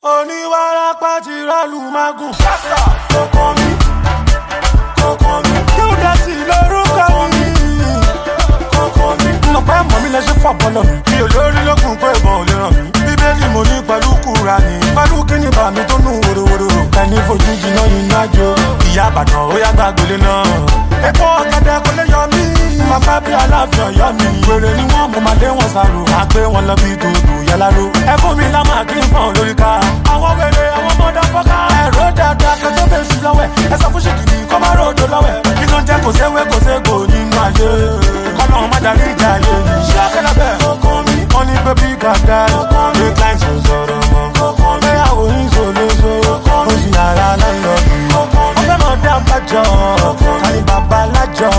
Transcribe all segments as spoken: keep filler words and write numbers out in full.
Oníwàrápá ti rálù mágùn. Kókó mi, kókó mi. Qdotty lórúkọ mi. Kókó mi. Lọ́pẹ́ mọ̀ mi lẹ́sẹ̀ fọ́ bọ́lọ̀ mi. Mi ò lórí lókun pé ìbọn ò lè ràn mí. Bíbélì mo ní pẹ̀lú Kùránì. Pẹ̀lú kíni bà mí tó nù wòròwòrò. Ẹni fojú jiná yìí nájò. Ìyá Ìbàdàn ó yá gbàgbélé náà. Epo ọ̀gẹ̀dẹ̀ kò lè yọ mí. Màmá bí Aláàfin Ọ̀yọ́ mi. Wèrè ni wọ́n mú màdé wọn sàrò. Àgbé wọn lọ bí dòdò yáláró. Ẹkún mi lá máa kí n fọ́n lórí ká. Àwọn wèrè àwọn mọ́dà fọ́ká. Ẹ̀rọ dáadáa kẹjọ́ bẹ̀ sùn lọ́wẹ̀. Ẹ sọ fún ṣèkìrì kọ́ máa ròdò lọ́wẹ̀. Kí ló ń jẹ́ kò séwé kò ségò nínú ayé. Kọ́nà má darí ìjà ayé yìí. Ṣé ọ̀kẹ́lẹ́ bẹ́ẹ̀? Kókó mi. Wọ́n ní bébí gàdá. Ní client ò sọ̀rọ̀ mọ́. Kókó mi. Bẹ́yàwó yín ṣòléṣo. Ó sì yàrá lálọ́ọ̀dù. Ó fẹ́ mọ̀ dá bàjọ́. Kàní bàbá lájọ́.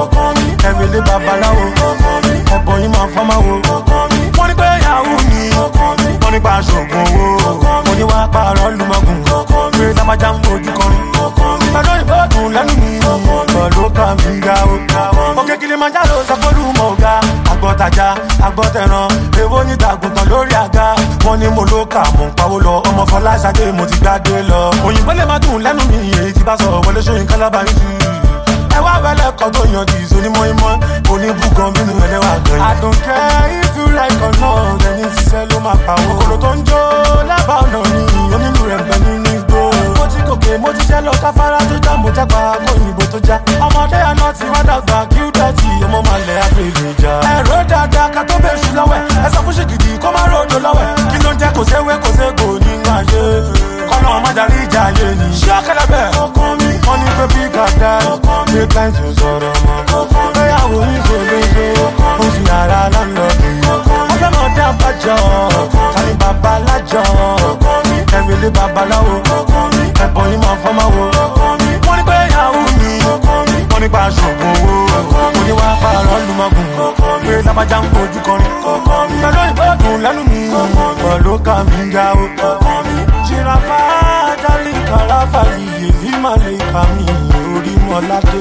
Ẹ̀rì lé babaláwo. Ẹ̀bọ̀ yín máa fọ́ máa wo. Wọ́n ní pé yahoo ni. Wọ́n ní pa aṣògùn owó. Wọ́n ní wá pààrọ̀ lùmọ̀gùn. Pé lábàjá ń fojú kọrin. Pẹ̀lú ìbọ̀dùn lẹ́nu mi. Pẹ̀lú kan mi ga o. Òkè Kilimanjaro sọ pé olúmọ̀ ọ̀gá. Àgbọ̀tajà, àgbọ̀tẹ̀ràn. Èwo ní tàgùntàn lórí àga. Wọ́n ní mo ló kà mò ń pawó lọ. Ọmọ Fọláṣadé mo ti gbádé lọ. Òyìnbó lè má dùn lẹ́nu mi. Èyí ti bá sọ Wọlé Ṣóyínká lábàárín jù. Ẹ wá wẹlẹ kan tó yan di ìsoni mọ́ímọ́ oníbùgàn bínú ẹlẹ́wà gan. I don't care if you like or not ẹni ṣiṣẹ́ ló máa pa owó. Kòkòrò tó ń jó lábàá ọ̀nà ni onínú rẹ̀ bẹ̀ nínú igbó. Mo ti gòkè mo ti jẹ́ lọ káfárá tó já mo jápa kóyìnbó tó já. Ọmọdé àná ti wá dàgbà Qdotty ọmọ màlẹ̀ àfẹ́lẹ̀ ìjà. Ẹ̀rọ dáadáa ká tó bẹ̀ ṣù lọ́wẹ̀ ẹ sọ fún ṣèkìdì kó má ròdò lọ́wẹ̀. Kí ló ń jẹ́ kò séwé kò ségò nínú ayé. Kọ́nà má darí ìjà ayé ni. Ṣé ọ̀kẹ́lẹ́ bẹ́ẹ̀? Wọ́n ní pé bí gàdá. Ní client ò sọ̀rọ̀ mọ́. Bẹ́yàwó yín ṣòléṣo. Ó sì yàrá lálọ́ọ̀dù. Ó fẹ́ mọ̀ dá bàjọ́. Kàní bàbá lájọ́. Ẹ̀rì lé babaláwo. Ẹ̀bọ̀ yín máa fọ́ máa wo. Wọ́n ní pé yahoo ni. Wọ́n ní pa aṣògùn owó. Wọ́n ní wá pààrọ̀ lùmọ̀gùn. Pé lábàjá ń fojú kọrin. Pẹ̀lú ìbọ̀dùn lẹ́nu mi. Pẹ̀lú kan mi ga o. Jìràfà dálí kàràfà yìí ní màlẹ́kà mi orí mọ́ládé.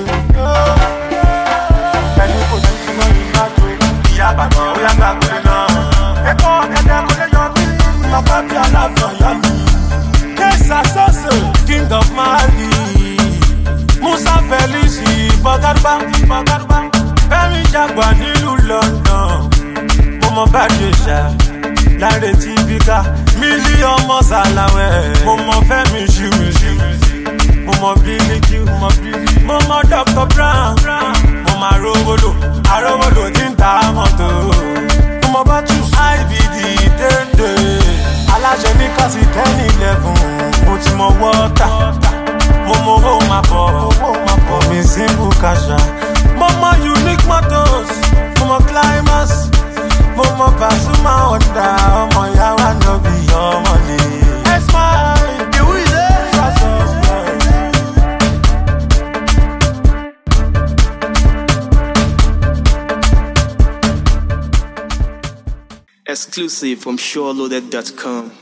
Ẹni kò ní kí wọ́n yín lájò. Ìyá Ìbàdàn ó yá gbàgbé náà. Ẹ̀kọ́ ọ̀gẹ̀dẹ̀ kò lè yọ mí. Bàbá bí Aláàfin Ọ̀yọ́ mi. Kẹ́sà sọ́ọ̀sì King of Mali. Musa Felix Bọ́gárúbá. Fẹ́mi Jagba nílùú London. Mo mọ bá ṣe ṣá. Láre tí bí ká. Mílíọ̀nù Sàláwẹ̀. Mo mọ Fẹ́mi ṣíwìṣí. Mo mọ Bílíkì. Mo mọ Doctor Brown. Mo mọ Arówólò. Arówólò tí ń ta mọ́tò. Mo mọ Bátús I B D dédé. Aláṣẹ ní kásì ten eleven. Mo ti mọ wọ́tà. Mo mọ owó máa bọ̀. Mi simple kasha. Mo mọ Unique Motors. Mo mọ Climax. Mo mọ Pasuma Honda. Ọmọ ìyá wa náà bí ọmọ lè. Ẹ smile. Ìwú ilé. Exclusive from SureLoaded dot com.